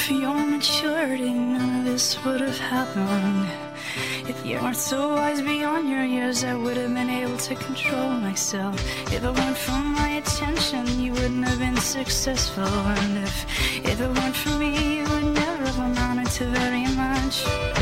for your maturity, none of this would have happened. If you weren't so wise beyond your years, I would have been able to control myself. If it weren't for my attention, you wouldn't have been successful. And if it weren't for me, you would never have amounted to very much.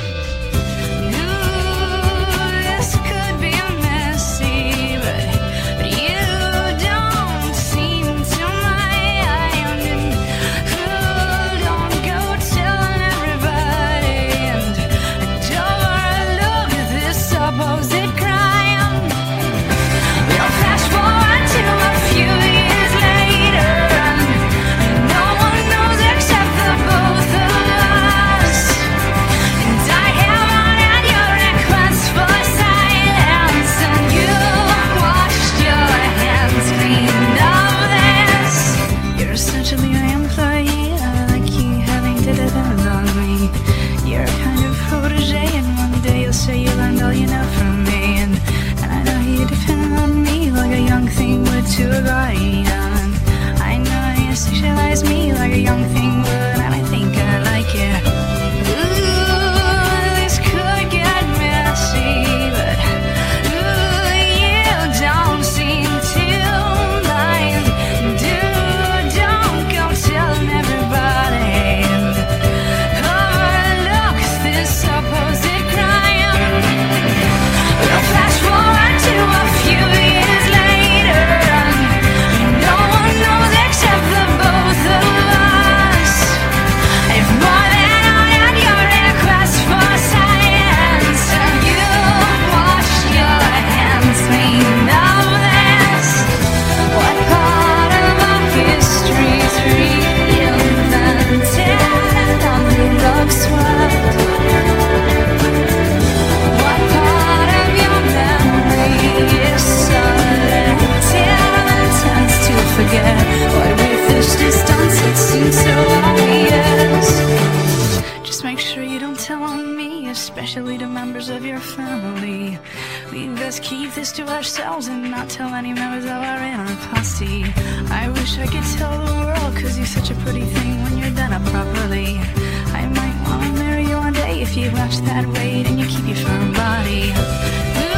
This could be messy, but you don't seem to mind. And don't go telling everybody. And don't look at this supposed crime. We'll flash forward to a few years later, and no one knows except the both of us. And I have honored your request for silence, and you washed your hands clean of this. You're essentially my employee. I like you having to depend on me. You're a kind of protege, and one day you'll say you learned all you know from me. And I know you depend on me like a young thing would to a guardian. I know you sexualize me like a young thing would, and I think I like it. Ooh, this could get messy, but you don't seem to mind. Don't go telling everybody. Overlook this supposed crime. We'll flash forward to a few years later, and no one knows except the both of us. If more than honored your request for silence, and you washed your hands clean of this. What part of our history's reinvented on the rug swept? What part of your memory is selective and tends to forget? Why with this distance it seems so obvious? Just make sure you don't tell on me, especially to members of your family. We best keep this to ourselves and not tell any members of our inner posse. I wish I could tell the world, cause you're such a pretty thing when you're done up properly. I might wanna marry you one day if you watch that weight and you keep your firm body.